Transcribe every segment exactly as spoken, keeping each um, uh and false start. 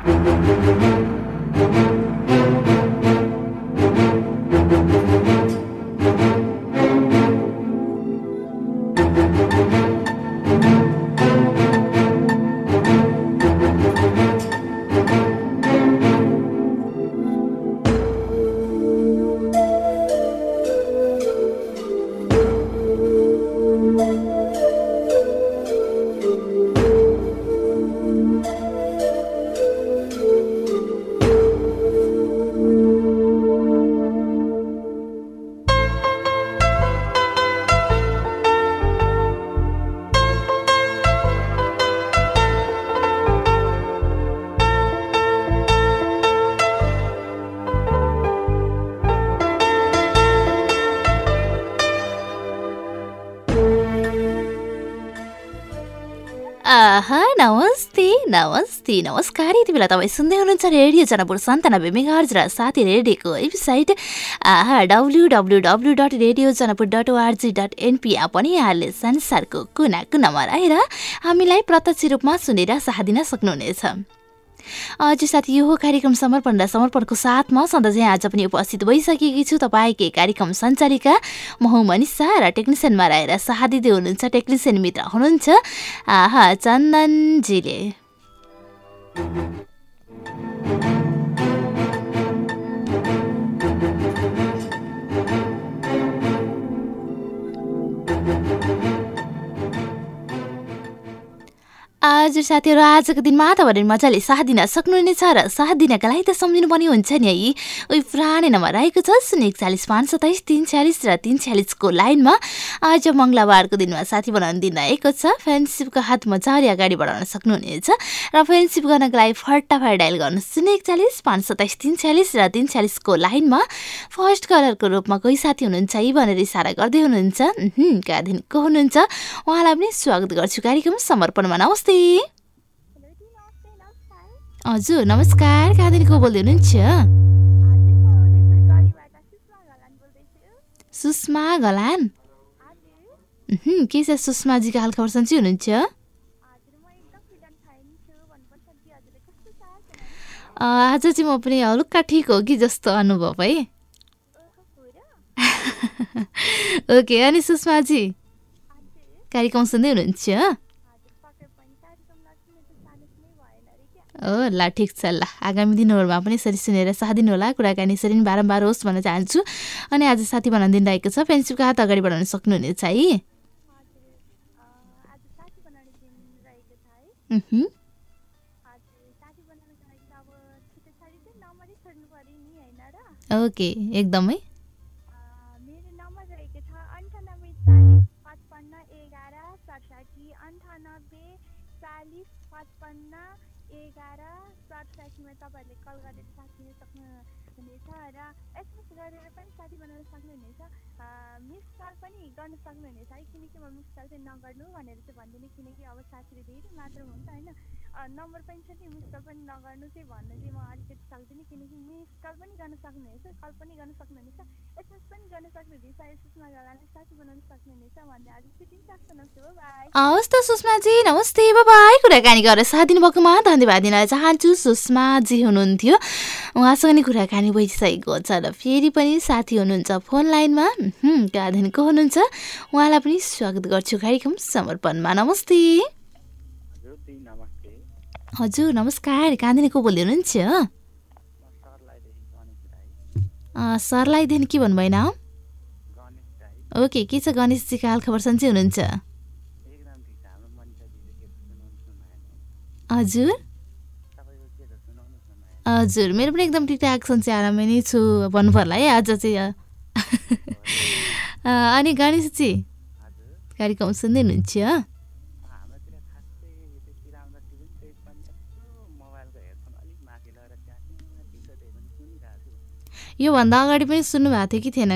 आहा नमस्ते नमस्ते नमस्कार यति बेला तपाईँ सुन्दै हुनुहुन्छ रेडियो जनपुर सन्तानब्बे मेगाहर्ज र साथी रेडियोको वेबसाइट आहा W W W dot radio Janpur dot O R G dot N P पनि यहाँले संसारको कुना कुनामा रहेर हामीलाई प्रत्यक्ष रूपमा सुनेर साथ दिन सक्नुहुनेछ। आज साथी यो कार्यक्रम समर्पण र समर्पणको साथमा सधैँ आज पनि उपस्थित भइसकेकी छु तपाईँकै कार्यक्रम सञ्चालिका म हुँ मनिषा र टेक्निसियनमा रहेर साथ दिँदै हुनुहुन्छ टेक्निसियन मित्र हुनुहुन्छ आहा चन्दनजीले। आज साथीहरू आजको दिनमा तपाईँले मजाले साथ दिन सक्नुहुनेछ र साथ दिनका लागि त सम्झिनु पनि हुन्छ नि है। उही पुरानै नम्बर रहेको छ शून्य एकचालिस पाँच सत्ताइस तिन छ्यालिस र तिन छ्यालिसको लाइनमा आज मङ्गलबारको दिनमा साथी बनाउन दिन आएको छ। फ्रेन्डसिपको हात मजाले अगाडि बढाउन सक्नुहुनेछ र फ्रेन्डसिप गर्नको लागि फटाफट डायल गर्नु शून्य एकचालिस पाँच सत्ताइस तिन छ्यालिस र तिन छ्यालिसको लाइनमा फर्स्ट कलरको रूपमा कोही साथी हुनुहुन्छ है भनेर इसारा गर्दै हुनुहुन्छ कहाँदेखि को हुनुहुन्छ उहाँलाई पनि स्वागत गर्छु कार्यक्रम समर्पणमा। नमस्ते। हजुर नमस्कार कहाँदेखि को बोल्दै हुनुहुन्छ? सुषमा घलान के छ सुषमाजीको हालखबर सन्चै हुनुहुन्छ? आज चाहिँ म पनि हलुक्का ठिक हो कि जस्तो अनुभव है। ओके अनि सुषमाजी कार्यक्रम सुन्दै हुनुहुन्छ? ओ ल ठिक छ ल आगामी दिनहरूमा पनि यसरी सुनेर साथ दिनु होला कुराकानी यसरी नै बारम्बार होस् भन्न चाहन्छु। अनि आज साथी बनाउन दिन रहेको छ फ्रेन्डसिपको हात अगाडि बढाउन सक्नुहुनेछ है। ओके एकदमै तपाईँहरूले कल गरेर साथ दिन सक्नुहुनेछ र एसएमएस गरेर पनि साथी बनाउन सक्नुहुनेछ। मिस कल पनि गर्न सक्नुहुनेछ है किनकि म मिस कल चाहिँ नगर्नु भनेर चाहिँ भन्दिनँ किनकि अब साथीहरू धेरै मात्र हुन्छ होइन। नम्बर पनि छ नि मिस कल पनि नगर्नु चाहिँ भन्न चाहिँ म अलिकति सक्दिनँ किनकि मिस कल पनि गर्न सक्नुहुनेछ कल पनि गर्न सक्नुहुनेछ एसएमएस पनि गर्न सक्नुहुनेछ एसएमएसमा गर्नाले साथी बनाउन सक्नुहुनेछ भन्ने आज चाहिँ चाख्छु नमस्ते बाई। हवस् त सुषमाजी नमस्ते बाई कुराकानी गरेर साथ दिनुभएकोमा धन्यवाद दिन चाहन्छु। सुषमाजी हुनुहुन्थ्यो उहाँसँग नि कुराकानी भइसकेको छ र फेरि पनि साथी हुनुहुन्छ फोन लाइनमा कहाँदेखिको हुनुहुन्छ उहाँलाई पनि स्वागत गर्छु कार्यक्रम समर्पणमा। नमस्ते। हजुर नमस्कार कहाँदेखिको बोल्दै हुनुहुन्छ? सरलाईदेखि के भन्नुभयो नाम? ओके के छ गणेशजीको हालखबर सन्चै हुनुहुन्छ? हजुर हजुर मेरो पनि एकदम ठिकठाक सन्चै आरामै नै छु भन्नु पर्ला है आज चाहिँ। अनि गणेशजी कार्यक्रम सुन्दै हुनुहुन्छ? योभन्दा अगाडि पनि सुन्नुभएको थियो कि थिएन?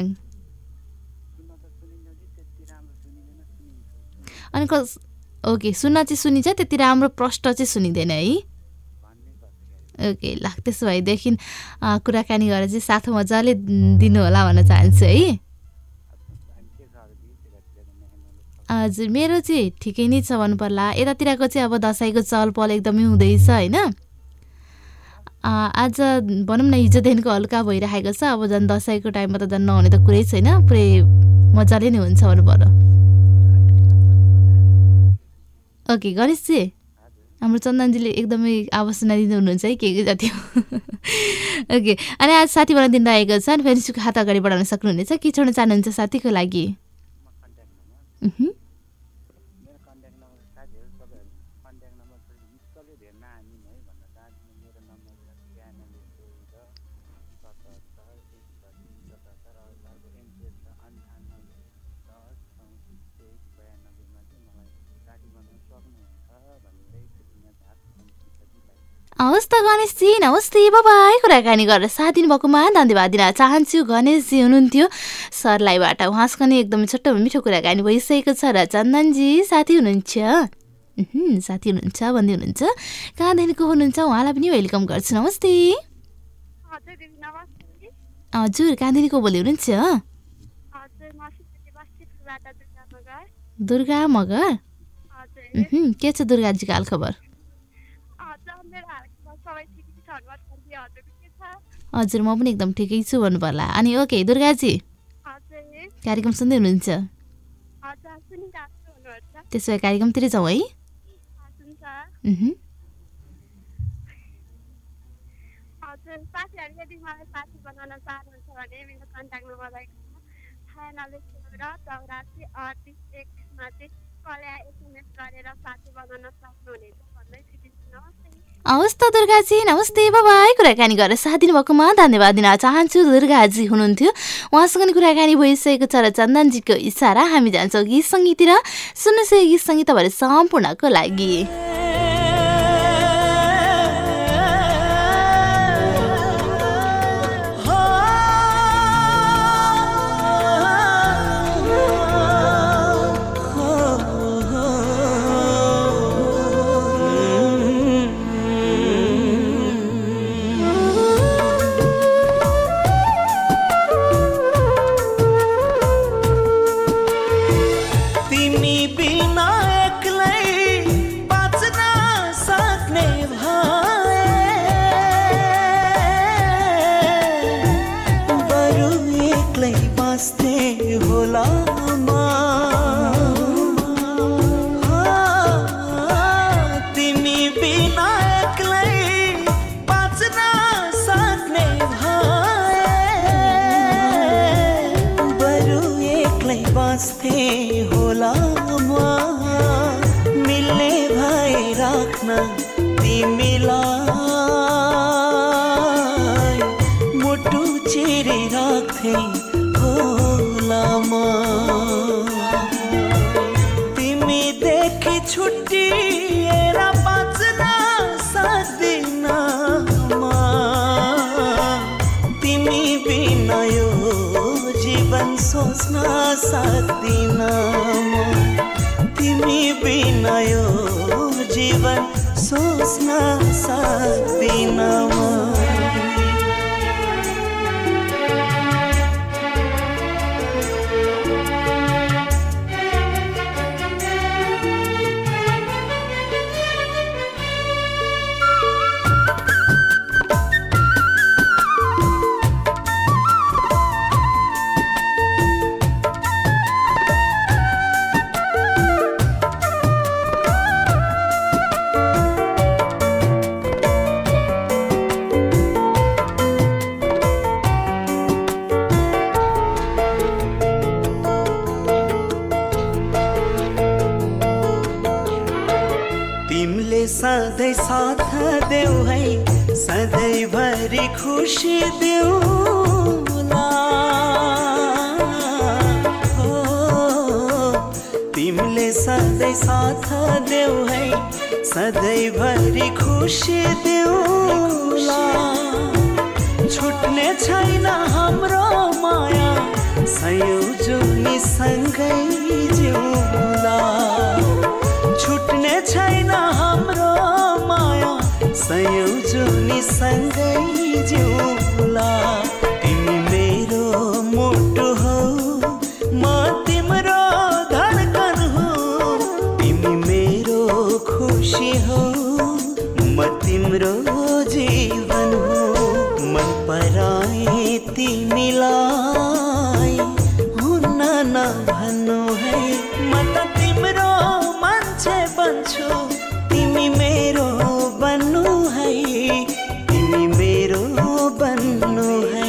अनि कस ओके सुन्न चाहिँ सुनिन्छ त्यति राम्रो प्रष्ट चाहिँ सुनिँदैन है। ओके ल त्यसो भएदेखि कुराकानी गरेर चाहिँ साथ मजाले दिनु होला भन्न चाहन्छु है। हजुर मेरो चाहिँ ठिकै नै छ भन्नु पर्ला यतातिरको चाहिँ अब दसैँको चहल पहल एकदमै हुँदैछ होइन। आज भनौँ न हिजोदेखिको हल्का भइरहेको छ। अब झन् दसैँको टाइममा त झन् नहुने त कुरै छैन, पुरै मजाले नै हुन्छ भन्नु पर्यो। ओके गणेशजी, हाम्रो चन्दनजीले एकदमै आवाज सुनाइदिनु हुनुहुन्छ है के के जति हो। ओके, अनि आज साथी बनाउन दिन रहेको छ, अनि फेरि सुको हात अगाडि बढाउन सक्नुहुनेछ। के छोड्न चाहनुहुन्छ साथीको लागि? हवस् त गणेशजी, नमस्ते, बाबाई। कुराकानी गरेर साथ दिनुभएकोमा धन्यवाद दिन चाहन्छु। गणेशजी हुनुहुन्थ्यो सरलाईबाट, उहाँसँग नि एकदमै छोटो मिठो कुराकानी भइसकेको छ। र चन्दनजी साथी हुनुहुन्छ, साथी हुनुहुन्छ भन्दै हुनुहुन्छ, कहाँदेखिको हुनुहुन्छ उहाँलाई पनि वेलकम गर्छु। नमस्ते। हजुर, कहाँदेखिको बोल्दै हुनुहुन्छ? दुर्गा मगर। के छ दुर्गाजीको हाल खबर? हजुर, म पनि एकदम ठिकै छु भन्नु पर्ला। अनि ओके दुर्गाजी, कार्यक्रम सुन्दै हुनुहुन्छ? त्यसो भए कार्यक्रमतिर जाउँ है। हवस् त दुर्गाजी, नमस्ते, बाबाई। कुराकानी गरेर साथ दिनुभएकोमा धन्यवाद दिन चाहन्छु। दुर्गाजी हुनुहुन्थ्यो, उहाँसँग नि कुराकानी भइसकेको छ। र चन्दनजीको इसारा हामी जान्छौँ गीत सङ्गीततिर। सुन्नुहोस् यो गीत सङ्गीत तपाईँहरू सम्पूर्णको लागि। सोच्न सक्दिनँ म तिमी बिना यो जीवन सोच्न सक्दिनँ म। सधैँ साथ देऊ है, सधैँभरि खुसी देऊला हो। तिमीले सधैँ साथ देऊ है, सधैँभरि खुसी देऊला। छुट्ने छैन हाम्रो माया, सयौं जुनी सँगै जिउँला। छुट्ने छैन हाम्रो माया, सयौं जुनी सँगै जिउँला। तिमी मेरो मुटु हौ, म तिम्रो धडकन हो। तिमी मेरो खुसी हौ, म तिम्रो जीवन तिमीलाई हुन्न नभन्नु है म त तिम्रो मान्छे बन्छु तिमी मेरो बन्नु है तिमी मेरो बन्नु है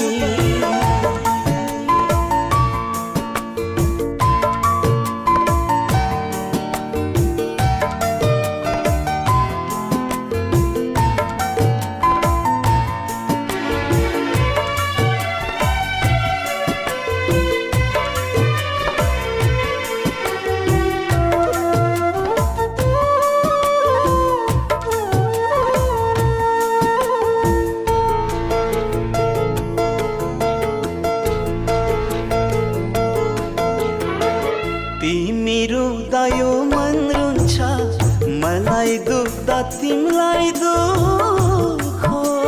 तिमीलाई दुख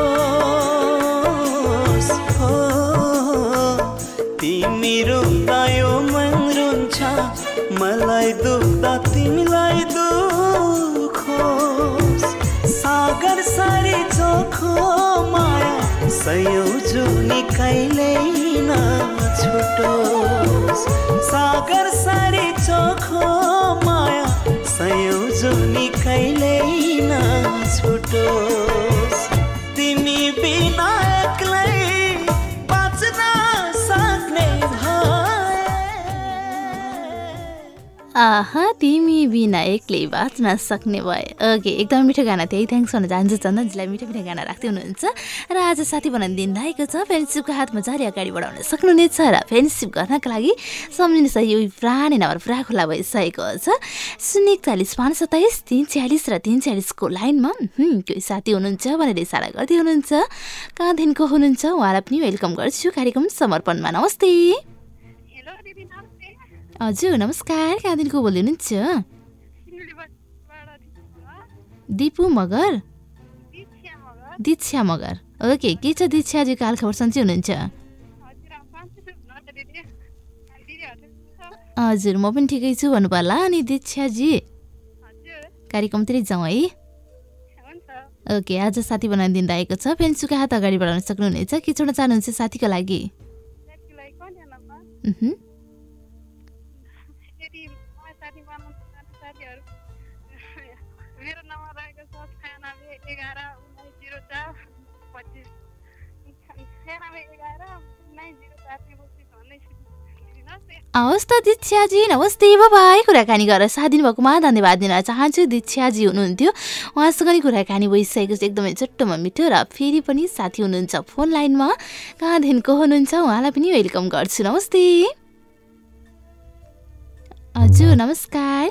होस् हो तिमी रुँदा यो मन रुन्छ मलाई दुख्दा तिमीलाई दुख होस् सागर सारी चोखो माया सयौं जुनी कहिल्यै नछुटोस् सागर सारी चोखो माया सयौं जुनी कहिल्यै छुटोस् तिमी बिना एक्लै बाँच्न सक्ने भए आहा तिमी बिना एक्लै बाँच्न सक्ने भए ओके एकदम मिठो गाना त्यही थ्याङ्क्स भन्न चाहन्छु चन्दनजीलाई मिठो मिठो गाना राख्दै हुनुहुन्छ र आज साथी बनाउनु दिन लागेको छ फ्रेन्डसिपको हातमा जारी अगाडि बढाउन सक्नुहुनेछ र फ्रेन्डसिप गर्नका लागि सम्झिनु सही यो पुरानै नम्बर पुरा खुला भइसकेको छ शून्य एकचालिस पाँच सत्ताइस तिन छ्यालिस र तिन छ्यालिसको लाइनमा कोही साथी हुनुहुन्छ भनेर इसारा गर्दै हुनुहुन्छ कहाँदेखिको हुनुहुन्छ उहाँलाई पनि वेलकम गर्छु कार्यक्रम समर्पणमा नमस्ते हजुर नमस्कार कहाँदेखिको बोल्दै हुनुहुन्छ दिपु मगर दीक्षा मगर ओके के छ दीक्षाजीको हालखबर सन्चै हुनुहुन्छ हजुर म पनि ठिकै छु भन्नु पर्ला अनि दीक्षाजी कार्यक्रमतिर जाउँ है ओके आज साथी बनाउनु दिन लागेको छ फेन्सुको हात अगाडि बढाउन सक्नुहुनेछ के छोड्न चाहनुहुन्छ साथीको लागि हवस् त दीक्षाजी नमस्ते बाई कुराकानी गरेर साथ दिनुभएकोमा धन्यवाद दिन चाहन्छु दीक्षाजी हुनुहुन्थ्यो उहाँसँग नि कुराकानी भइसकेको छ एकदमै चट्टोमा मिठो र फेरि पनि साथी हुनुहुन्छ फोन लाइनमा कहाँदेखिको हुनुहुन्छ उहाँलाई पनि वेलकम गर्छु नमस्ते हजुर नमस्कार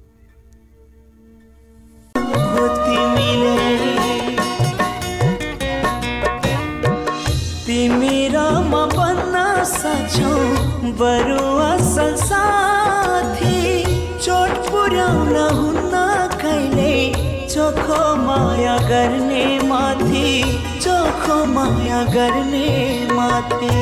तिमी र म बन्न सक्छौं बरु असल साथी चोट पुर्याउन हुन्न कहिले चोखो माया गर्ने माथि चोखो माया गर्ने माथि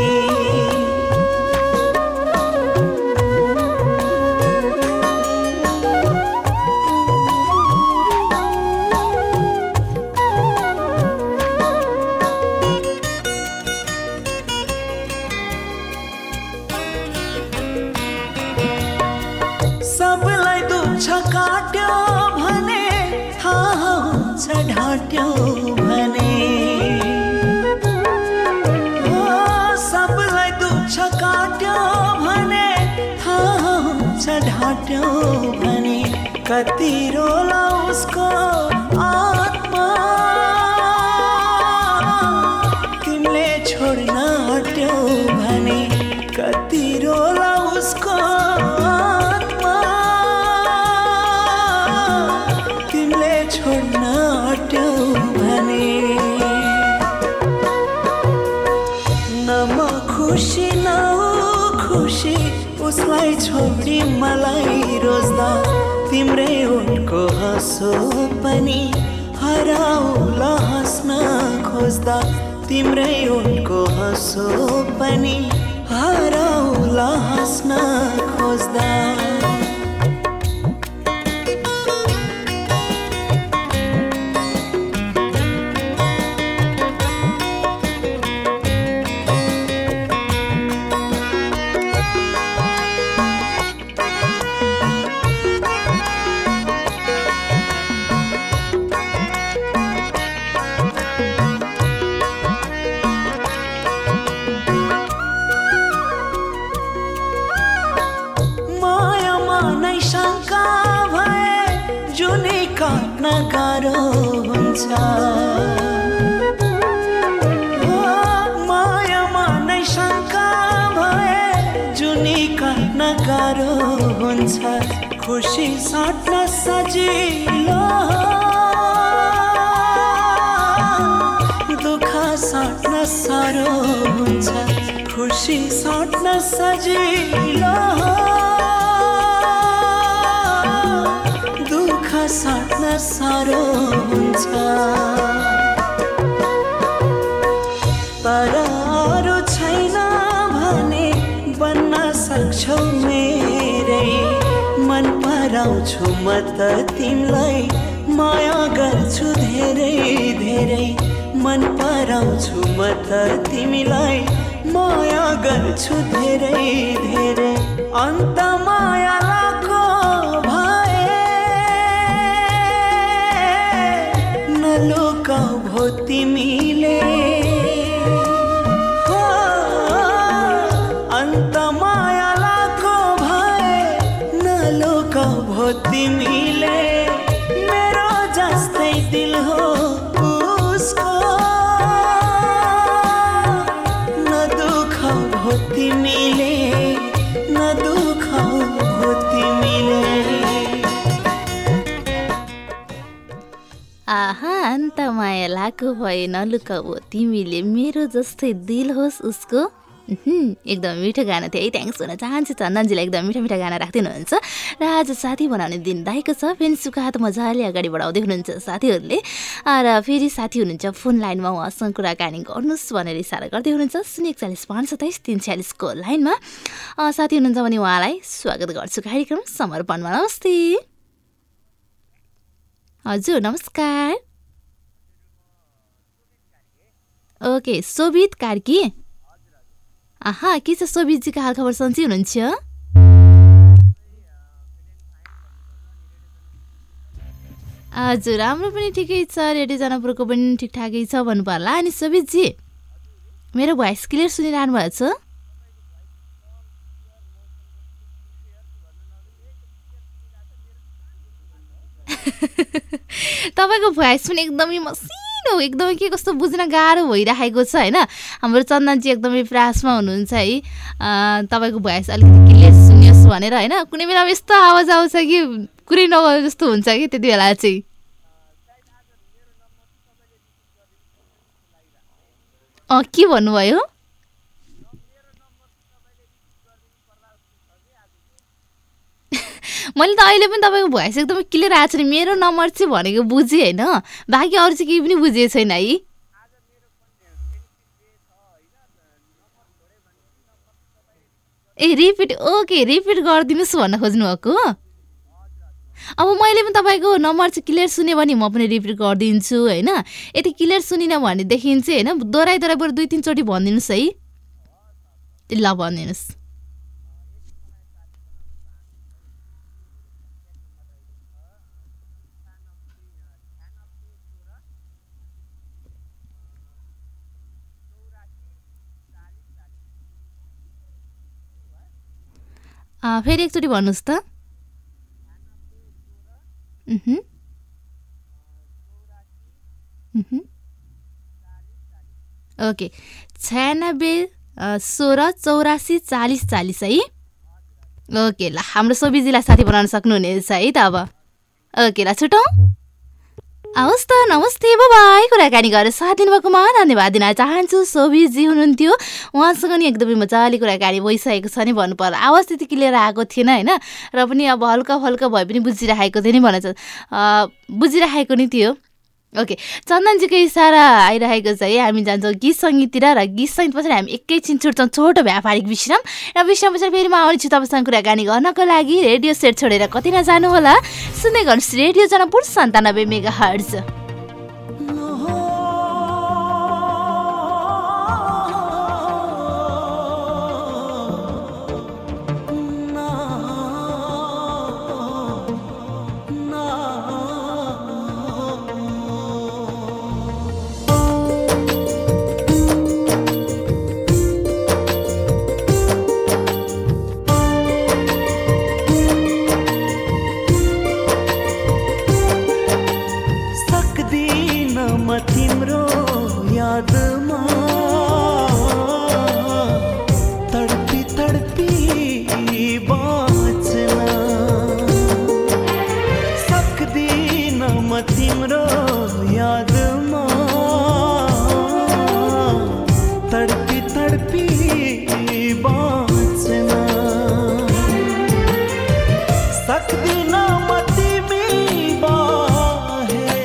सबलाई दुख्छ काट्यो भने थाहा हुन्छ ढाट्यो भने ओ सबलाई दुख्छ काट्यो भने थाहा हुन्छ ढाट्यो भने कति रोला उसको आत्मा तिमीले छोड्न हट्यो भने कति रोला उसको उसलाई छोडी मलाई रोज्दा तिम्रै उनको हाँसो पनि हराउला हाँस्न खोज्दा तिम्रै उनको हाँसो पनि हराउला हाँस्न खोज्दा काट्न गाह्रो हुन्छ मायामा नै शङ्का भए जुनी काट्न गाह्रो हुन्छ खुसी साट्न सजिलो दुःख साट्न साह्रो हुन्छ खुसी साट्न सजिलो दुःख साट्न साह्रो हुन्छ तर अरू छैन भने बन्न सक्छौ मेरै मन पराउँछु म त तिमीलाई माया गर्छु धेरै धेरै मन पराउँछु म त तिमीलाई माया गर्छु धेरै धेरै अन्त माया लाको भए नलुकाऊ भो तिमीले हो अन्त माया लाको भए नलुकाऊ भो तिमीले मेरो जस्तै दिल हो तिमीले न दुखाऊ हो तिमीले आहा अन्त माया लाको भए नलुकाऊ तिमीले मेरो जस्तै दिल होस् उसको एकदम मिठो गाना थियो है थ्याङ्क्स भन्न चाहन्छु चन्दनजीलाई एकदम मिठो मिठो गाना राख्दिनुहुन्छ र आज साथी बनाउने दिन दाइको छ फेरि सुखा त मजाले अगाडि बढाउँदै हुनुहुन्छ साथीहरूले र फेरि साथी हुनुहुन्छ फोन लाइनमा उहाँसँग कुराकानी गर्नुहोस् भनेर इसारा गर्दै हुनुहुन्छ शून्य एकचालिस पाँच सत्ताइस तिन छ्यालिसको लाइनमा साथी हुनुहुन्छ भने उहाँलाई स्वागत गर्छु कार्यक्रम समर्पणमा नमस्ते हजुर नमस्कार ओके शोभित कार्की आहा के छ शोभितजीको हालखबर सन्चै हुनुहुन्छ हजुर राम्रो पनि ठिकै छ रेडियो जनपुरको पनि ठिकठाकै छ भन्नु पर्ला अनि शोभितजी मेरो भोइस क्लियर सुनिरहनु भएको छ तपाईँको भोइस पनि एकदमै मसिनो एकदमै के कस्तो बुझ्न गाह्रो भइरहेको छ होइन हाम्रो चन्दनजी एकदमै प्रयासमा हुनुहुन्छ है तपाईँको भोइस अलिकति क्लियर सुनियोस् भनेर होइन कुनै बेला यस्तो आवाज आउँछ कि कुरै नगरे जस्तो हुन्छ कि त्यति बेला चाहिँ अँ के भन्नुभयो मैले त अहिले पनि तपाईँको भोइस एकदमै क्लियर आएको छ नि मेरो नम्बर चाहिँ भनेको बुझेँ होइन बाँकी अरू चाहिँ केही पनि बुझेको छैन है ए रिपिट ओके रिपिट गरिदिनुहोस् भन्न खोज्नुभएको अब मैले पनि तपाईँको नम्बर चाहिँ क्लियर सुन्यो भने म पनि रिपिट गरिदिन्छु होइन यति क्लियर सुनिनँ भनेदेखि चाहिँ होइन दोहोऱ्याइ दोहोऱ्याइबाट दुई तिनचोटि भनिदिनुहोस् है ल भनिदिनुहोस् फेरि एकचोटि भन्नुहोस् त ओके छयानब्बे सोह्र चौरासी चालिस चालिस है ओके ल हाम्रो सोभिजीलाई साथी बनाउन सक्नुहुनेछ है त अब ओके ल छुटौँ हवस् त नमस्ते बाई कुराकानी गरेर साथ दिनुभएकोमा धन्यवाद दिन चाहन्छु सोभिजी हुनुहुन्थ्यो उहाँसँग नि एकदमै मजाले कुराकानी भइसकेको छ नि भन्नु पर्ला आवाज त्यति क्लियर आएको थिएन होइन र पनि अब हल्का हल्का भए पनि बुझिरहेको थियो नि भन्न बुझिरहेको नि थियो ओके चन्दनजीको इसारा आइरहेको छ है हामी जान्छौँ गीत सङ्गीततिर र गीत सङ्गीत पछाडि हामी एकैछिन छुट्छौँ छोटो व्यापारिक विश्राम र विश्राम पछाडि फेरि म आउने छु तपाईँसँग कुराकानी गर्नको लागि रेडियो सेट छोडेर कति नजानु होला सुन्दै गर्नुहोस् रेडियो जनपुर सन्तानब्बे मेगा हर्ज यादमा तडपी तडपी बाँच्न सक्दिन म तिम्रो यादमा तडपी तडपी बाँच्न सक्दिन म तिमी बाहे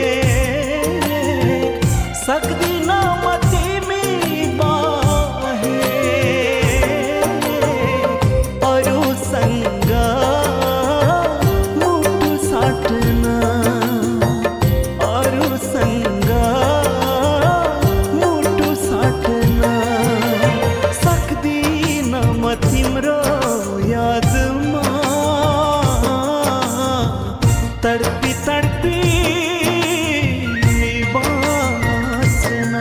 सक्दिन म तिमी बाहे अरूसँग मुटु साट्न अरूसँग मुटु साट्न सक्दिन म तिम्रो यादमा तडपी तडपी बाँच्न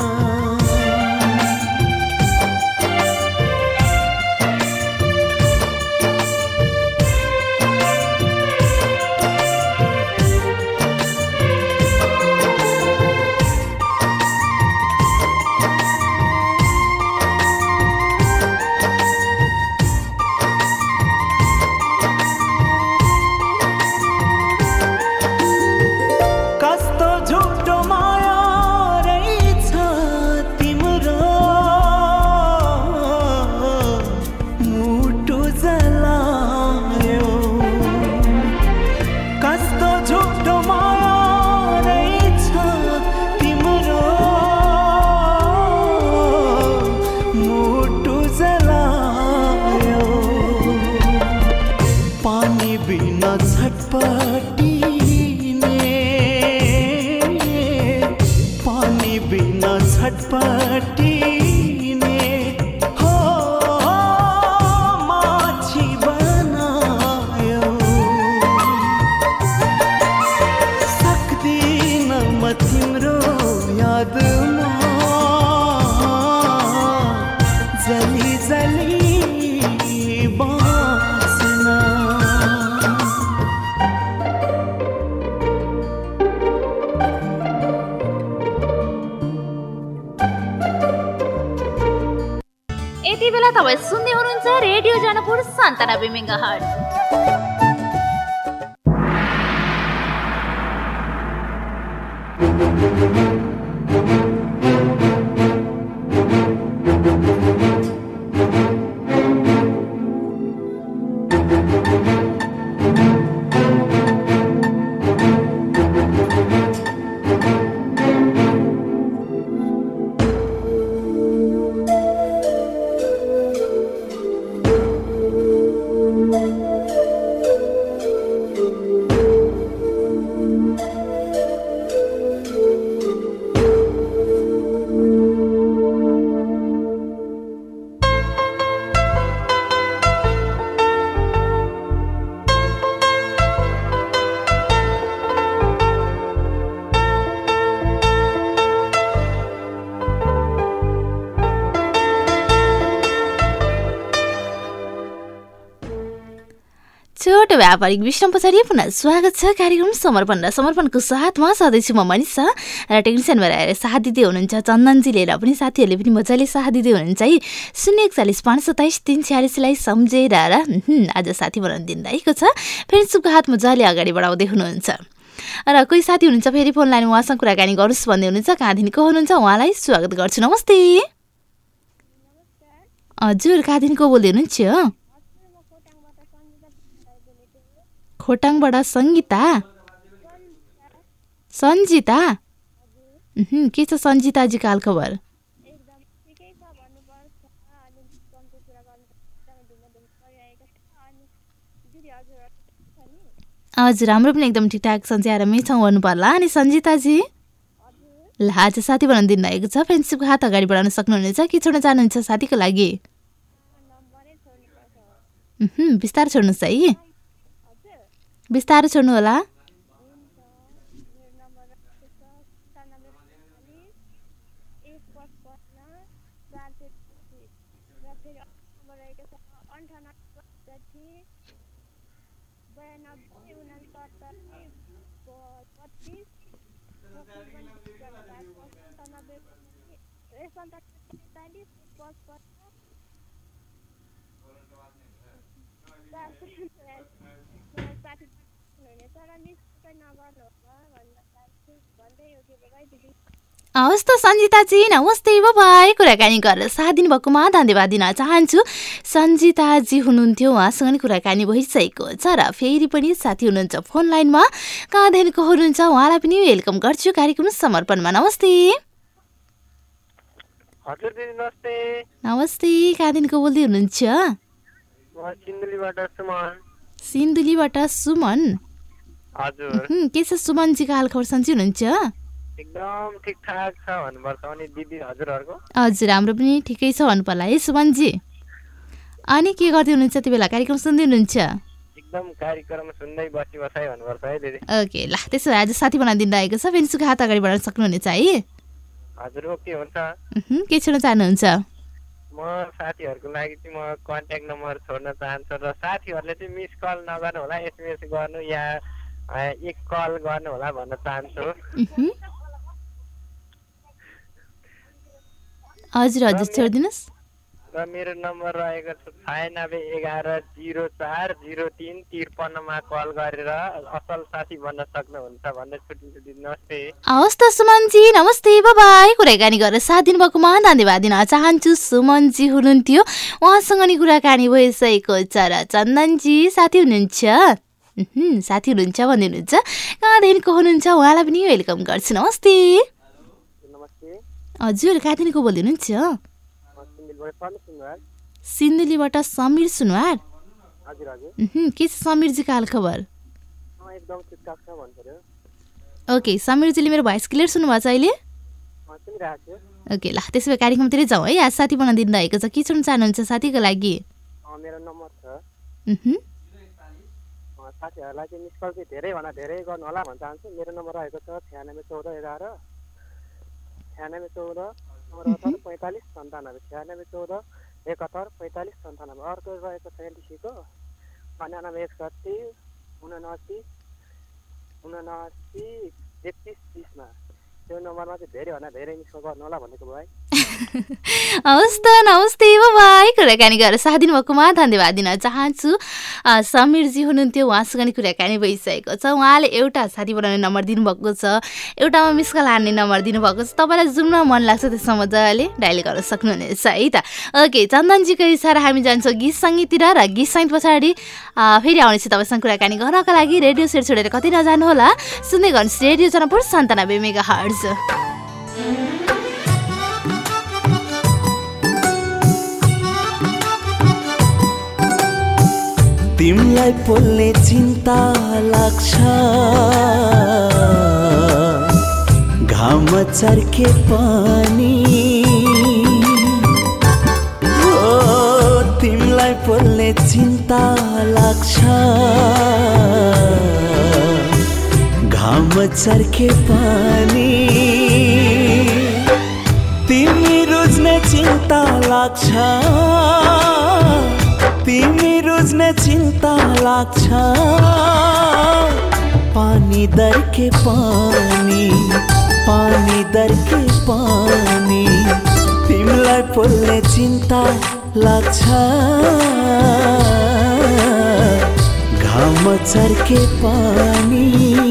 कस्तो झुटो माया रहेछ तिम्रो मुटु जलायो कस्तो झुटो माया रहेछ तिम्रो मुटु जलायो पानी बिना छटपटिने पानी बिना छटपटिने हो माछी बनायो सक्दिन म तिम्रो यादमा जली जली बाँच्न यति बेला तपाईँ सुन्दै हुनुहुन्छ रेडियो जनपुर सन्तानब्बे मेगाहर्ज। छोटो व्यापारिक विश्राम पछाडि पुनः स्वागत छ कार्यक्रम समर्पण र समर्पणको साथमा सधैँ छु म मनिषा र टेक्निसियन भएर आएर साथ दिँदै हुनुहुन्छ चन्दनजीले र पनि साथीहरूले पनि मजाले साथ दिँदै हुनुहुन्छ है। शून्य एकचालिस पाँच सत्ताइस तिन छ्यालिसलाई सम्झेर र आज साथी बनाउनु दिनुभएको छ। फेसबुकको हात मजाले अगाडि बढाउँदै हुनुहुन्छ र कोही साथी हुनुहुन्छ फेरि फोन लाइन उहाँसँग कुराकानी गरोस् भन्दै हुनुहुन्छ। कहाँदेखि को हुनुहुन्छ उहाँलाई स्वागत गर्छु। नमस्ते। हजुर कहाँदेखि को बोल्दै हुनुहुन्छ? खोटाङबाट सङ्गीता सन्जिता के छ सन्जिताजीको हालखबर? हजुर हाम्रो पनि एकदम ठिकठाक सन्चै आरामै छौँ भन्नु पर्ला। अनि सन्जिताजी ल आज साथी बनाउनु दिनुभएको छ। फ्रेन्डसिपको हात अगाडि बढाउन सक्नुहुनेछ कि छोड्न चाहनुहुन्छ साथीको लागि? बिस्तारै छोड्नुहोस् है, बिस्तारै छोड्नु होला। एस अन्ठानब्बे पैँतालिस पचपन्न साठी हुनेछ र मिस चाहिँ नगर्नु होला भन्न चाहन्छु भन्दै हो कि बाई दिदी। हवस् त सन्जिताजी नमस्ते बाई कुराकानी गरेर साथ दिनुभएकोमा धन्यवाद दिन चाहन्छु। सन्जिताजी हुनुहुन्थ्यो उहाँसँग नि कुराकानी भइसकेको छ र फेरि पनि साथी हुनुहुन्छ फोन लाइनमा कहाँदेखिको हुनुहुन्छ उहाँलाई पनि वेलकम गर्छु कार्यक्रम समर्पणमा। नमस्ते हजुर दिदी नमस्ते। नमस्ते कहाँदेखिको बोल्दै हुनुहुन्छ? म सिन्धुलीबाट सुमन। सिन्धुलीबाट सुमन हजुर के छ सुमनजीको हालखबर सन्चै हुनुहुन्छ? एकदम ठिकठाक छ भन्नुपर्छ। अनि दिदी हजुरहरूको? हजुर हाम्रो पनि ठिकै छ भन्नु पर्ला है सुमनजी। अनि के गर्दै हुनुहुन्छ त्यो बेला कार्यक्रम सुन्दै हुनुहुन्छ? एकदम कार्यक्रम सुन्दै बसी बसाइ भन्नुपर्छ है दिदी। ओके ल त्यसो भए आज साथी बनाइदिनु रहेको छ फेरि सुख हात अगाडि बढाउन सक्नुहुनेछ है? हजुर ओके हुन्छ। के छोड्न चाहनुहुन्छ? म साथीहरूको लागि चाहिँ म कन्ट्याक्ट नम्बर छोड्न चाहन्छु र साथीहरूले चाहिँ मिस कल नगर्नु होला एसएमएस गर्नु या एक कल गर्नु होला भन्न चाहन्छु। हजुर हजुर छोडिदिनुहोस्। र मेरो नम्बर रहेको छ छयानब्बे एघार जिरो चार जिरो तिन त्रिपन्नमा कल गरेर असल साथी बन्न सक्नुहुन्छ भन्दै छुट्टिन्छु दिदी नमस्ते। हवस् त सुमनजी नमस्ते बाई कुराकानी गरेर साथ दिनुभएकोमा धन्यवाद दिन चाहन्छु। सुमनजी हुनुहुन्थ्यो उहाँसँग नि कुराकानी भइसकेको छ र चन्दनजी साथी हुनुहुन्छ साथी हुनुहुन्छ भन्दै हुनुहुन्छ कहाँदेखिको हुनुहुन्छ उहाँलाई पनि वेलकम गर्छु। नमस्ते हजुर कहाँदेखिको बोल्दै हुनुहुन्छ? सिन्धुलीबाट समीर सुनवार। के छ समीरजीको हालखबर? ओके समीरजीले मेरो भोइस क्लियर सुन्नुभएको छ अहिले? ओके ल त्यसो भए कार्यक्रमतिरै जाउँ है। आज साथी बनाउन दिनुभएको छ के छोड्न चाहनुहुन्छ साथीको लागि? मेरो नम्बर छ साथीहरूलाई चाहिँ मिस कल चाहिँ धेरैभन्दा धेरै गर्नु होला भन्न चाहन्छु। मेरो नम्बर रहेको छ छ्यानब्बे चौध एघार छ्यानब्बे चौध अठहत्तर पैँतालिस सन्तानब्बे छ्यानब्बे चौध एकहत्तर पैँतालिस सन्तानब्बे। अर्को रहेको छ एनटिसीको अन्ठानब्बे एकसट्ठी उनासी उनासी एकतिस तिसमा त्यो नम्बरमा चाहिँ धेरैभन्दा धेरै मिस कल गर्नु होला भनेको भाइ। हवस् त नमस्ते बाई कुराकानी गरेर साथ दिनुभएकोमा धन्यवाद दिन चाहन्छु। समीरजी हुनुहुन्थ्यो उहाँसँग नि कुराकानी भइसकेको छ। उहाँले एउटा साथी बनाउने नम्बर दिनुभएको छ एउटामा मिस कल हान्ने नम्बर दिनुभएको छ। तपाईँलाई जुन मन लाग्छ त्यसमा मजाले डायल गर्न सक्नुहुनेछ है त। ओके चन्दनजीको इसारा हामी जान्छौँ गीत सङ्गीततिर र गीत सङ्गीत पछाडि फेरि आउनेछु तपाईँसँग कुराकानी गर्नका लागि। रेडियो सेट छोडेर कतै नजानुहोला सुन्दै गर्नुहोस् रेडियो जनपुर सन्तानब्बे मेगा हर्ज। तिमलाई पोल्ने चिन्ता लाग्छ घाम चर्के पनि ओ तिमलाई पोल्ने चिन्ता लाग्छ घाम चर्के पनि तिमी रुझ्ने चिन्ता लाग्छ तिमी रुझ्ने चिन्ता लाग्छ पानी दर्के पानी पानी दर्के पानी तिमीलाई पोल्ने चिन्ता लाग्छ घाम चर्के पानी।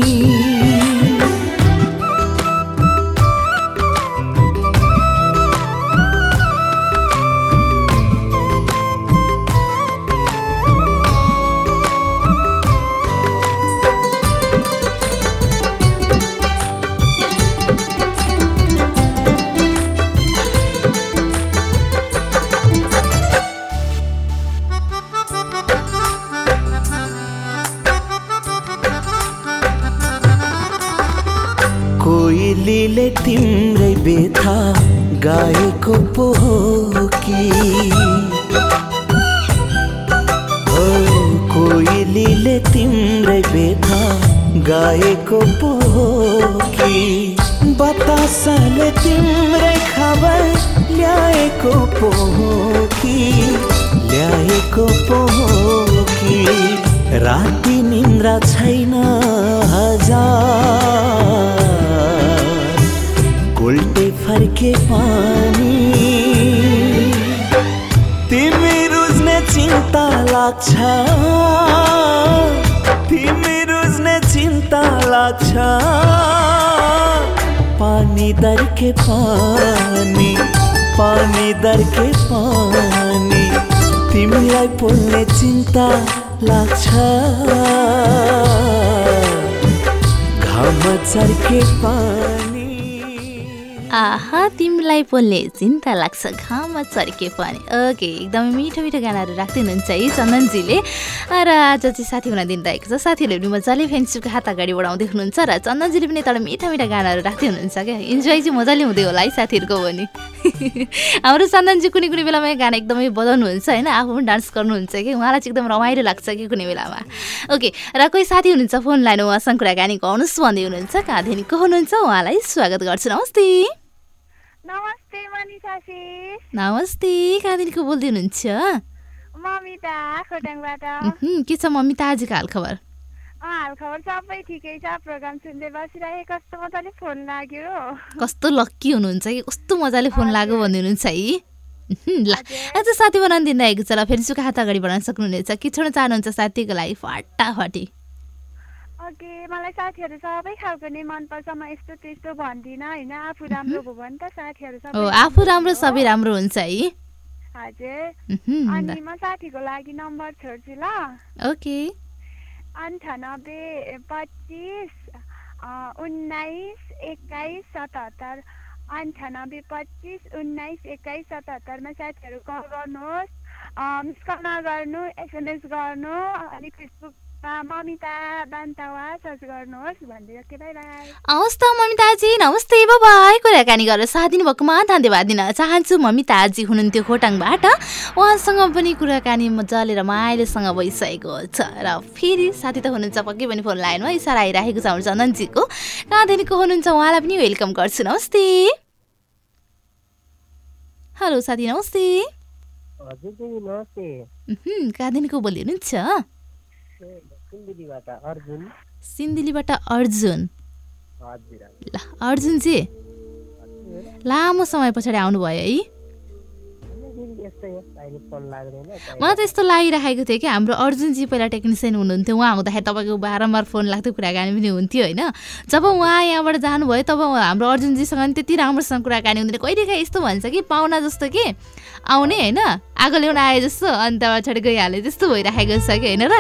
कोइलीले तिम्रै बेथा गाएको पो हो कि हो कोइलीले तिम्रै बेथा गाएको पो हो कि बतासले तिम्रै खबर ल्याएको पो हो कि ल्याएको पो हो कि राति निन्द्रा छैन हजार उल्टे फर्के पानी लाग्छ तिमी रुज्ने चिन्ता लाग्छ पानी दर्के पानी पानी दर्के पानी तिमीलाई पोल्ने चिन्ता लाग्छ घाम चर्के पानी आहा तिमीलाई पोल्ने चिन्ता लाग्छ घाममा चर्के पनि ओके एकदमै मिठो मिठो गानाहरू राख्दै हुनुहुन्छ है चन्दनजीले र आज चाहिँ साथी हुन दिइरहेको छ साथीहरूले पनि मजाले फेसबुकको हात अगाडि बढाउँदै हुनुहुन्छ र चन्दनजीले पनि तर मिठा मिठा गानाहरू राख्दै हुनुहुन्छ क्या इन्जोय चाहिँ मजाले हुँदै होला है साथीहरूको पनि हाम्रो चन्दनजी कुनै कुनै बेलामा गाना एकदमै बजाउनुहुन्छ होइन आफू पनि डान्स गर्नुहुन्छ कि उहाँलाई चाहिँ एकदम रमाइलो लाग्छ कि कुनै बेलामा ओके र कोही साथी हुनुहुन्छ फोन लाइन उहाँसँग कुराकानी गर्नुहोस् भन्दै हुनुहुन्छ कहाँदेखि को हुनुहुन्छ उहाँलाई स्वागत गर्छु नमस्ते नमस्ते मनिषा सी नमस्ते कहाँदेखि को बोल्दै हुनुहुन्छ ममिता खोटाङबाट के छ ममिता आजको हालखबर हालखबर सबै ठिकै छ प्रोग्राम सुन्दै बसिरहेँ कस्तो मजाले फोन लाग्यो कस्तो लक्की हुनुहुन्छ कि कस्तो मजाले फोन लाग्यो भन्दै हुनुहुन्छ है ल आज साथी बनाउनु दिइरहेको छ ल फेरि हात अगाडि बढाउन सक्नुहुनेछ के छोड्न चाहनुहुन्छ साथीको लागि फटाफटी ओके मलाई साथीहरू सबै खालको नै मनपर्छ म यस्तो त्यस्तो भन्दिनँ होइन आफू राम्रो भयो भने त साथीहरू ओ सबै आफू राम्रो सबै राम्रो हुन्छ है हजुर उहुँ, अनि म साथीको लागि नम्बर छोड्छु ल ओके अन्ठानब्बे पच्चिस उन्नाइस एक्काइस सतहत्तर अन्ठानब्बे पच्चिस उन्नाइस एक्काइस सतहत्तरमा साथीहरू कल गर्नुहोस् मिस कल नगर्नु एसएमएस गर्नु अनि फेसबुकमा ममिता बान्तावा सर्च गर्नुहोस् भनिदिएको थिएँ भाइ हवस् त ममिताजी नमस्ते बाबाई कुराकानी गरेर साथ दिनुभएकोमा धन्यवाद दिन चाहन्छु ममिताजी हुनुहुन्थ्यो खोटाङबाट उहाँसँग पनि कुराकानी मजाले रमाइलोसँग भइसकेको छ र फेरि साथी त हुनुहुन्छ पक्कै पनि फोन लाइनमा इसारा आइरहेको छ हाम्रो चन्दनजीको कहाँदेखिको हुनुहुन्छ उहाँलाई पनि वेलकम गर्छु नमस्ते हेलो साथी नमस्ते हजुर दिदी नमस्ते कहाँदेखिको बोल्दै हुनुहुन्छ सिन्धुलीबाट अर्जुन सिन्धुलीबाट अर्जुन हजुर ल अर्जुनजी लामो समय पछाडि आउनुभयो है मलाई त यस्तो लागिरहेको थियो कि हाम्रो अर्जुनजी पहिला टेक्निसियन हुनुहुन्थ्यो उहाँ हुँदाखेरि तपाईँको बारम्बार फोन लाग्थ्यो कुराकानी पनि हुन्थ्यो होइन जब उहाँ यहाँबाट जानुभयो तब हाम्रो अर्जुनजीसँग पनि त्यति राम्रोसँग कुराकानी हुँदैन कहिलेकाहीँ यस्तो भन्छ कि पाहुना जस्तो कि आउने होइन आगो ल्याउन आए जस्तो अन्त पछाडि गइहाले त्यस्तो भइरहेको छ कि होइन र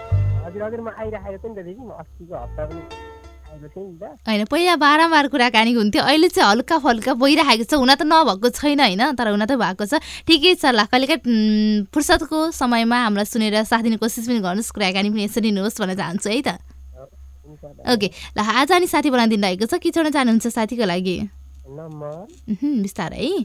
होइन पहिला बारम्बार कुराकानी हुन्थ्यो अहिले चाहिँ हल्का फल्का भइरहेको छ हुन त नभएको छैन होइन तर हुन त भएको छ ठिकै छ ल कहिलेकाहीँ फुर्सदको समयमा हामीलाई सुनेर साथ दिने कोसिस पनि गर्नुहोस् कुराकानी पनि यसरी दिनुहोस् भन्न चाहन्छु है त ओके ल आज अनि साथी बनाउनु दिइरहेको छ के छोड्न चाहनुहुन्छ साथीको लागि बिस्तारै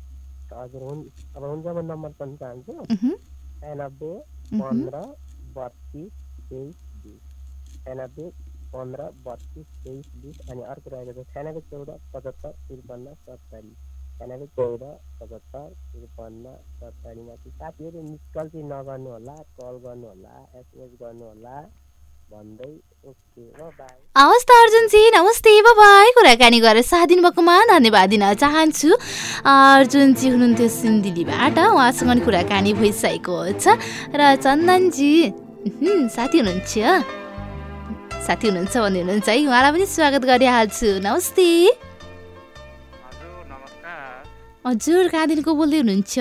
पन्ध्र बत्तिस तेइस बिस अनि अर्को रहेको छ छ्यानब्बे चौध पचहत्तर त्रिपन्न सत्तरी छ्यानब्बे चौध पचहत्तर त्रिपन्न सत्तरीमाथि साथीहरू मिस कल चाहिँ नगर्नु होला कल गर्नु होला एसएमएस गर्नु होला भन्दै ओके बाई हवस् त अर्जुनजी नमस्ते बाबाई कुराकानी गरेर साथ दिनुभएकोमा धन्यवाद दिन चाहन्छु अर्जुनजी हुनुहुन्थ्यो सिन्धुलीबाट उहाँसँग पनि कुराकानी भइसकेको छ र चन्दनजी साथी हुनुहुन्छ साथी हुनुहुन्छ भन्दै हुनुहुन्छ है उहाँलाई पनि स्वागत गरिहाल्छु नमस्ते हजुर कहाँदेखिको बोल्दै हुनुहुन्छ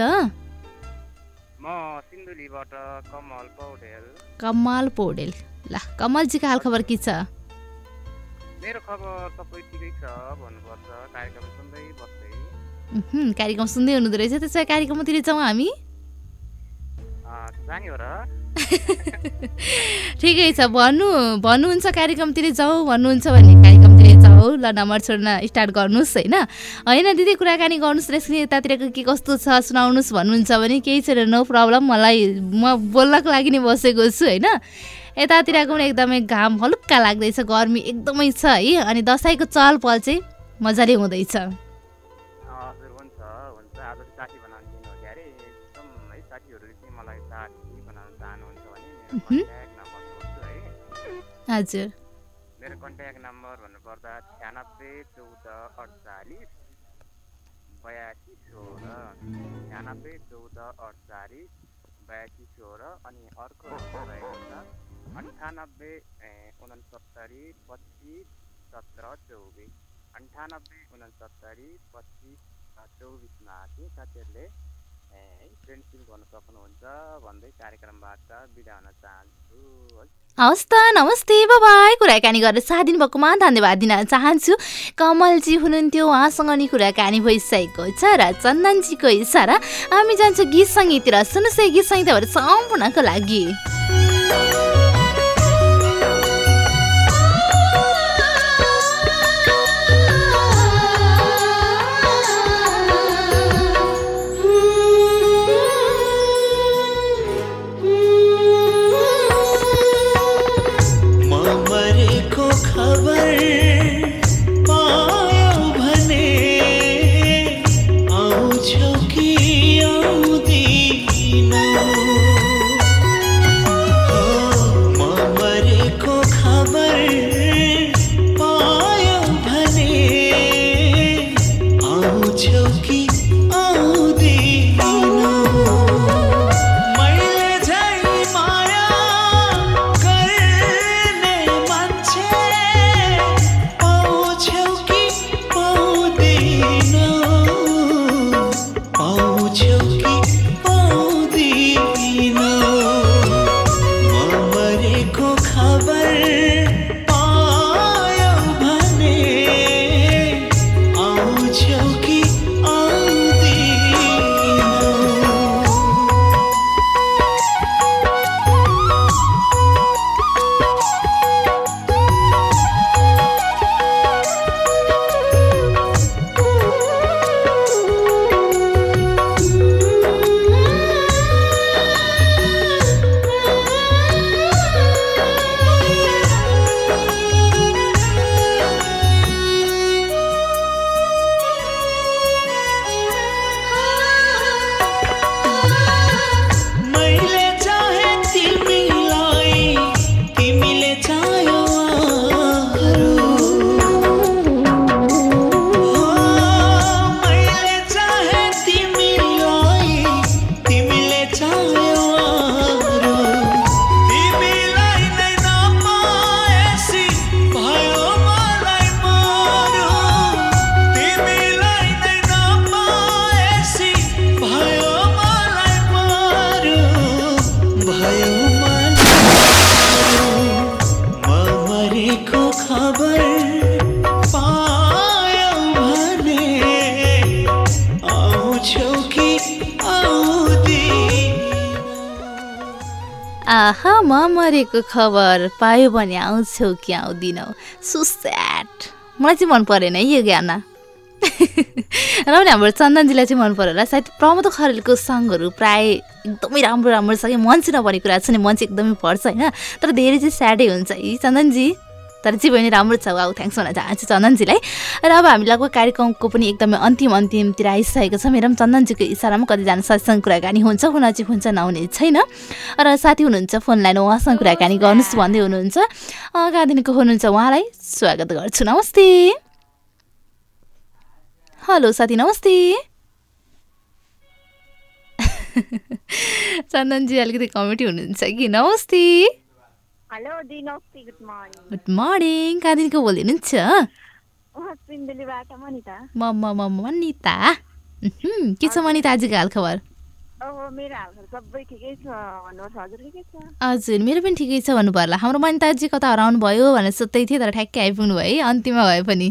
कमल पौडेल ल कमलजीको हाल खबर के छ मेरो खबर सबै ठिकै छ भन्नुपर्छ कार्यक्रम सुन्दै बस्दै कार्यक्रम सुन्दै हुनुहुँदो रहेछ त्यसो भए कार्यक्रमतिर जाउँ हामी जाने हो र ठिकै छ भन्नु भन्नुहुन्छ कार्यक्रमतिर जाउँ भन्नुहुन्छ भने कार्यक्रमतिर जाउँ ल नम्बर छोड्न स्टार्ट गर्नुहोस् होइन होइन दिदी कुराकानी गर्नुहोस् रेस्की यतातिरको के कस्तो छ सुनाउनुहोस् भन्नुहुन्छ भने केही छैन नो प्रब्लम मलाई म बोल्नको लागि नै बसेको छु होइन यतातिरको पनि एकदमै घाम हलुक्का लाग्दैछ गर्मी एकदमै छ है अनि दसैँको चहल पहल चाहिँ मजाले हुँदैछ हजुर मेरो कन्ट्याक्ट नम्बर भन्नुपर्दा छ्यानब्बे चौध अडचालिस बयासी सोह्र छ्यानब्बे चौध अडचालिस बयासी सोह्र अनि अर्को नम्बर रहेको छ अन्ठानब्बे उनसत्तरी पच्चिस सत्र चौबिस अन्ठानब्बे उनसत्तरी पच्चिस चौबिसमा चाहिँ साथीहरूले फ्रेन्डसिप गर्न सक्नुहुन्छ भन्दै कार्यक्रमबाट बिदा हुन चाहन्छु है। हवस् त नमस्ते बाबाई कुराकानी गरेर साथ दिनुभएकोमा धन्यवाद दिन चाहन्छु। कमलजी हुनुहुन्थ्यो उहाँसँग नि कुराकानी भइसकेको छ र चन्दनजीको इसारा हामी जान्छौँ गीत सङ्गीततिर। सुन्नुहोस् है गीत सङ्गीतहरू सम्पूर्णको लागि। आहा म मरेको खबर पायो भने आउँछौ कि आउँदिनौ। So sad. मलाई चाहिँ मन परेन है यो गाना। र पनि हाम्रो चन्दनजीलाई चाहिँ मन पऱ्यो होला। सायद प्रमोद खरेलको सङ्गहरू प्राय एकदमै राम्रो राम्रो छ कि मन चाहिँ नपर्ने कुरा छ नि, मन चाहिँ एकदमै पर्छ होइन, तर धेरै चाहिँ स्याडै हुन्छ है चन्दनजी। तर चाहिँ पनि राम्रो छ। वाउ थ्याङ्क्स भन्न चाहन्छु चन्दनजीलाई। र अब हामी लगभग कार्यक्रमको पनि एकदमै अन्तिम अन्तिमतिर आइसकेको छ। मेरो पनि चन्दनजीको इसारामा कतिजना साथीसँग कुराकानी हुन्छ, हुन चाहिँ हुन्छ नहुने छैन। र साथी हुनुहुन्छ फोन लाइन उहाँसँग कुराकानी गर्नुहोस् भन्दै हुनुहुन्छ। गादिनीको हुनुहुन्छ उहाँलाई स्वागत गर्छु। नमस्ते। हेलो साथी नमस्ते। चन्दनजी अलिकति कमेडी हुनुहुन्छ कि। नमस्ते। हेलो दी नमस्ते गुड मर्निङ। Good morning. कहाँदेखिको बोलिनुहुन्छ? सिन्धुलीबाट मनिता। म म म मनिता। के छ मनिता आजको हालखबर? अब मेरो हालखबर सबै ठिकै छ भन्नुहोस्। हजुर ठिकै छ? हजुर मेरो पनि ठिकै छ भन्नु पर्ला। हाम्रो मनिताजी कता हराउनु भयो भनेर सोध्दै थिएँ, तर ठ्याक्कै आइपुग्नु भयो है अन्तिममा भए पनि।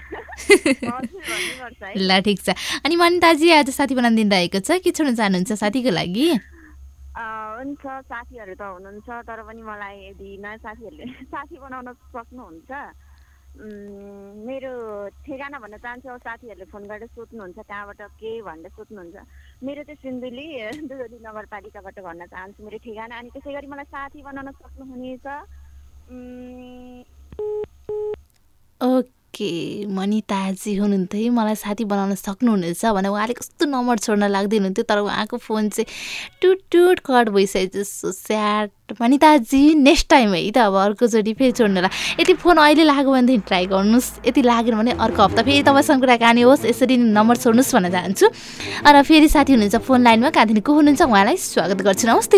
ल ठिक छ। अनि मनिताजी आज साथी बनाउनु दिन रहेको छ, के छोड्नु चाहनुहुन्छ साथीको लागि? हुन्छ साथीहरू त हुनुहुन्छ, तर पनि मलाई यदि नयाँ साथीहरूले साथी बनाउन सक्नुहुन्छ मेरो ठेगाना भन्न चाहन्छु। अब साथीहरूले फोन गरेर सोध्नुहुन्छ कहाँबाट के भनेर सोध्नुहुन्छ। मेरो चाहिँ सिन्धुली दुधोली नगरपालिकाबाट भन्न चाहन्छु मेरो ठेगाना। अनि त्यसै गरी मलाई साथी बनाउन सक्नुहुनेछ। ओके ओके मनिताजी हुनुहुन्थ्यो है मलाई साथी बनाउन सक्नुहुनेछ भने उहाँले कस्तो नम्बर छोड्न लाग्दै हुनुहुन्थ्यो तर उहाँको फोन चाहिँ टुट टुट कट भइसकेको सो स्याड मनिताजी नेक्स्ट टाइम है त अब अर्कोचोटि फेरि छोड्नुला यति फोन अहिले लाग्यो भनेदेखि ट्राई गर्नुहोस् यति लागेन भने अर्को हप्ता फेरि तपाईँसँग कुराकानी होस् यसरी नम्बर छोड्नुहोस् भन्न चाहन्छु र फेरि साथी हुनुहुन्छ फोन लाइनमा कहाँदेखि को हुनुहुन्छ उहाँलाई स्वागत गर्छु नमस्ते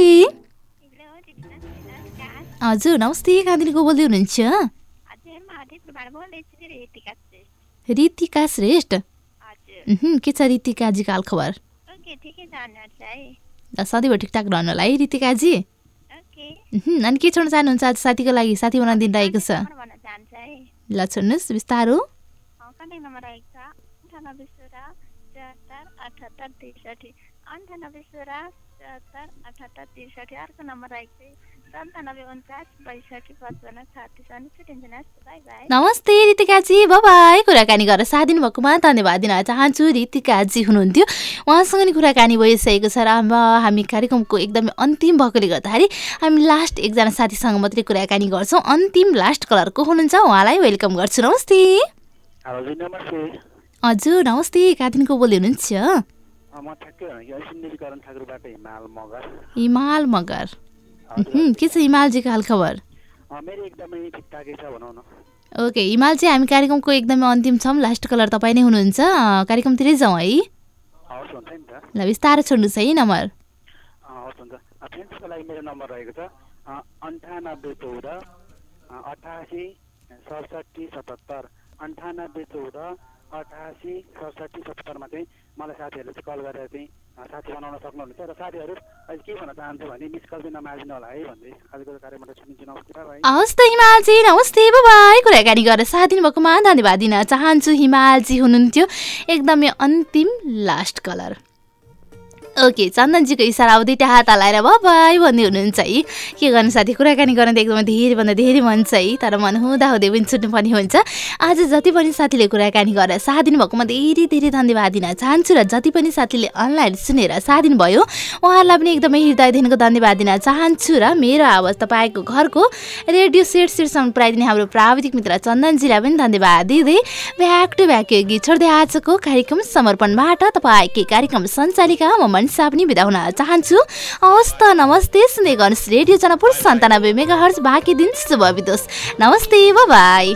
हजुर नमस्ते कहाँदेखि को बोल्दै हुनुहुन्छ रितिका श्रेष्ठ के छ रितिकाजीको हालखबर सधैँभरि ठिकठाक रहनु होला है रितिकाजी अनि के छोड्न चाहनुहुन्छ आज साथीको लागि साथी बनाउन दिन रहेको छ ल छोड्नुहोस् बिस्तारो नमस्ते रितिकाजी बाबाई कुराकानी गरेर साथ दिनुभएकोमा धन्यवाद दिन चाहन्छु रितिकाजी हुनुहुन्थ्यो उहाँसँग नि कुराकानी भइसकेको छ र हामी कार्यक्रमको एकदमै अन्तिम भएकोले गर्दाखेरि हामी लास्ट एकजना साथीसँग मात्रै कुराकानी गर्छौँ अन्तिम लास्ट कलरको हुनुहुन्छ उहाँलाई वेलकम गर्छु नमस्ते हजुर नमस्ते कहाँदेखिको बोल्दै हुनुहुन्छ हिमाल मगर के छ हिमालजीको हालखबर ओके हिमाल चाहिँ हामी कार्यक्रमको एकदमै अन्तिम छौँ लास्ट कलर तपाईँ नै हुनुहुन्छ कार्यक्रमतिरै जाउँ है ल बिस्तारै छोड्नुहोस् है नम्बर मेरो नम्बर रहेको छ अन्ठानब्बे चौध अठासी सडसठी सतहत्तर अन्ठानब्बे चौध अठासी सडसठी सतहत्तरमा चाहिँ मलाई साथीहरूले चाहिँ कल गरेर चाहिँ साथी बनाउन सक्नुहुन्छ र साथीहरू अहिले के भन्न चाहन्छु भने मिस कल चाहिँ नमार्दिनु होला है भन्दै आजको कार्यक्रमबाट छुट्टिन्छु नमस्ते बाई हवस् त हिमालजी नमस्ते बाई कुराकानी गरेर साथ दिनुभएकोमा धन्यवाद दिन चाहन्छु हिमालजी हुनुहुन्थ्यो एकदमै अन्तिम लास्ट कलर ओके चन्दनजीको इसारा अब दुईवटा हात हलाएर बाई भन्दै हुनुहुन्छ है के गर्नु साथी कुराकानी गर्न त एकदमै धेरैभन्दा धेरै मन छ है तर मन हुँदा हुँदै पनि छुट्नुपर्ने हुन्छ आज जति पनि साथीले कुराकानी गरेर साथ दिनुभएकोमा धेरै धेरै धन्यवाद दिन चाहन्छु र जति पनि साथीले अनलाइन सुनेर साथ दिनुभयो उहाँहरूलाई पनि एकदमै हृदयदेखिको धन्यवाद दिन चाहन्छु र मेरो आवाज तपाईँको घरको रेडियो सेट सेटसम्म पुऱ्याइदिने हाम्रो प्राविधिक मित्र चन्दनजीलाई पनि धन्यवाद दिँदै ब्याक टु ब्याक यो गीत छोड्दै आजको कार्यक्रम समर्पणबाट तपाईँकै कार्यक्रम सञ्चालिका म मनिषा पनि बिदा हुन चाहन्छु हवस् त नमस्ते सुन्दै गर्नुहोस् रेडियो जनकपुर सन्तानब्बे मेगा हर्ज बाँकी दिन शुभ बितोस् नमस्ते बाई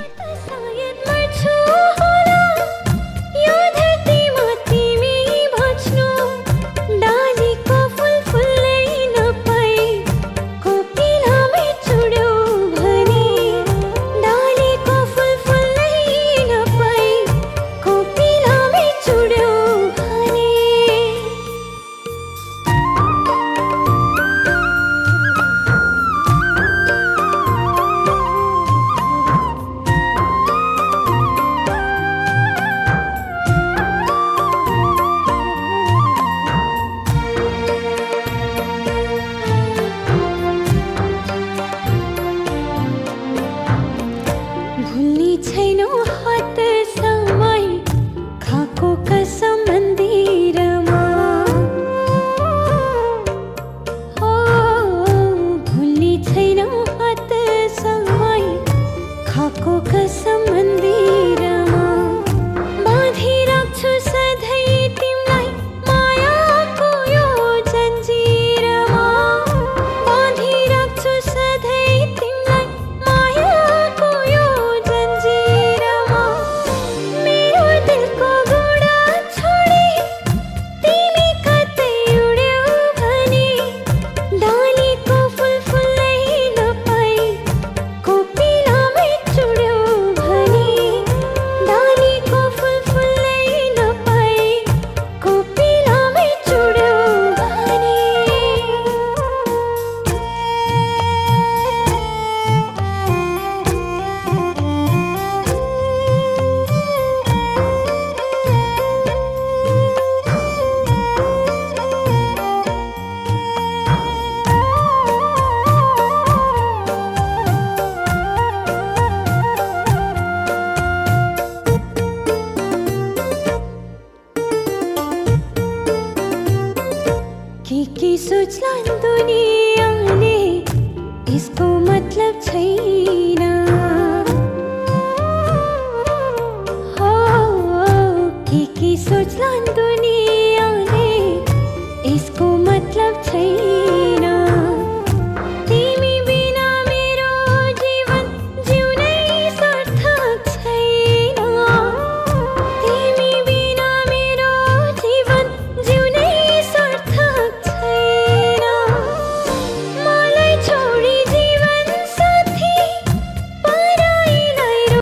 की सोचला दुनिया